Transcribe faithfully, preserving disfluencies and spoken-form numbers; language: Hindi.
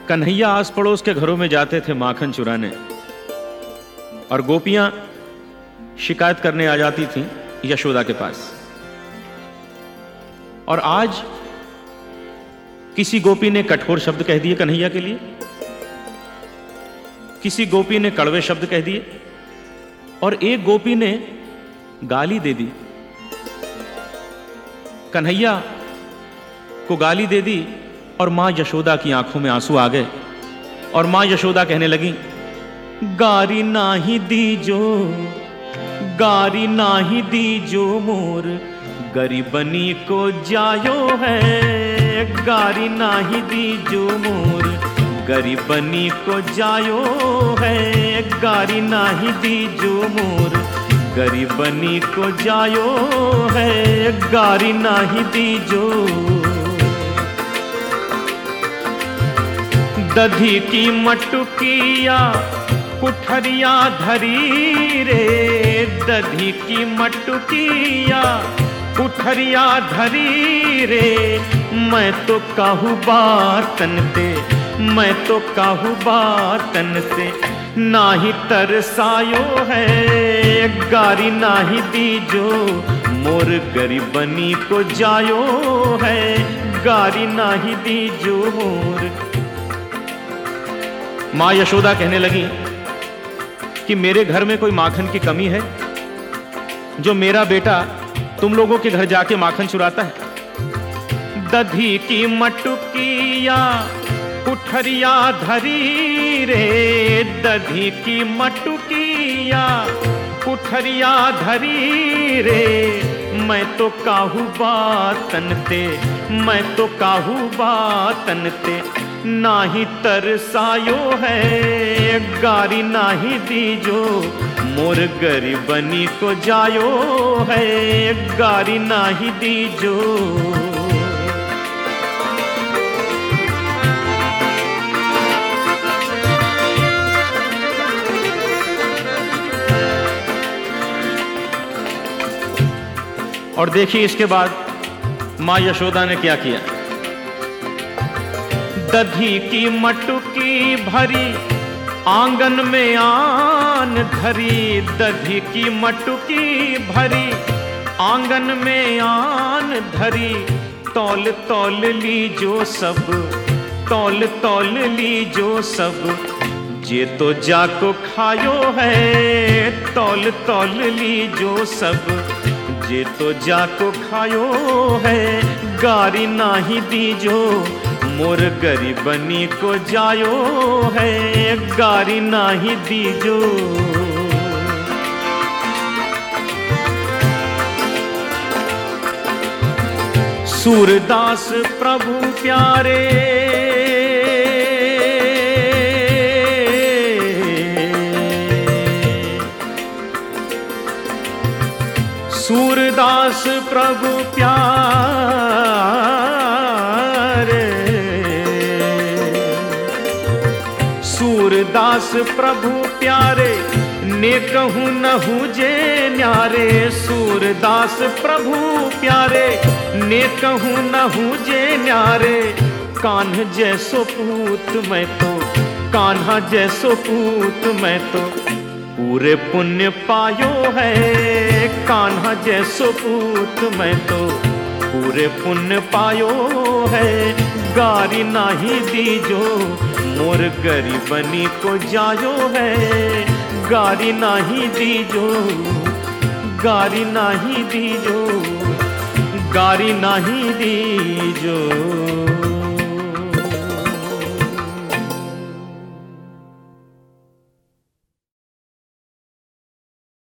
कन्हैया आस पड़ोस के घरों में जाते थे माखन चुराने, और गोपियां शिकायत करने आ जाती थीं यशोदा के पास। और आज किसी गोपी ने कठोर शब्द कह दिए कन्हैया के लिए, किसी गोपी ने कड़वे शब्द कह दिए, और एक गोपी ने गाली दे दी। कन्हैया को गाली दे दी और मां यशोदा की आंखों में आंसू आ गए, और मां यशोदा कहने लगी, गारी नाही दीजो, गारी नाही दीजो मोर गरीबनी को जायो है, गारी नाही दीजो मोर गरीबनी को जायो है, गारी नाही दीजो मोर गरीबनी को जायो है, गारी नाही दीजो। दधी की मटुकिया कुठरिया धरी रे, दधी की मटुकिया कुठरिया धरी रे, मैं तो काहू बातन ते, मैं तो काहू बातन से नाही तरसायो है, गारी नाही दीजो मोर गरीबनी को जायो है, गारी नाही दीजो मोर। मां यशोदा कहने लगी कि मेरे घर में कोई माखन की कमी है जो मेरा बेटा तुम लोगों के घर जाके माखन चुराता है। दधी की मटुकिया कुठरिया धरी रे, दधी की मटुकिया कुठरिया धरी रे, मैं तो काहू बातन ते, मैं तो काहू बातन ते नाही तरसायो है, गारी नाही दीजो मोर गरीबनी को जायो है, गारी नाही दीजो। और देखिए इसके बाद मां यशोदा ने क्या किया। दधी की मटुकी भरी आंगन में आन धरी, दधी की मटुकी भरी आंगन में आन धरी, तौल तौल लीजो सब, तौल तौल लीजो सब, जे तो जाको खायो है, तौल तौल लीजो सब, जे तो जाको खायो है, गारी नाही दीजो मोर गरीबनी को जायो है, गारी नाही दीजो। सूरदास प्रभु प्यारे, सूरदास प्रभु प्यारे, सूरदास प्रभु प्यारे, ने कहूँ नहु जे न्यारे, सूरदास प्रभु प्यारे, ने कहूँ नहु जे न्यारे, कान्ह जैसो पूत मैं तो, कान्हा जैसो पूत मैं तो पूरे पुण्य पायो है, कान्हा जैसो पूत मैं तो पूरे पुण्य पायो है, गारी नाही दीजो मोर गरीबनी को जायो है, गारी नाही दीजो, गारी नाही दीजो, गारी नाही दीजो।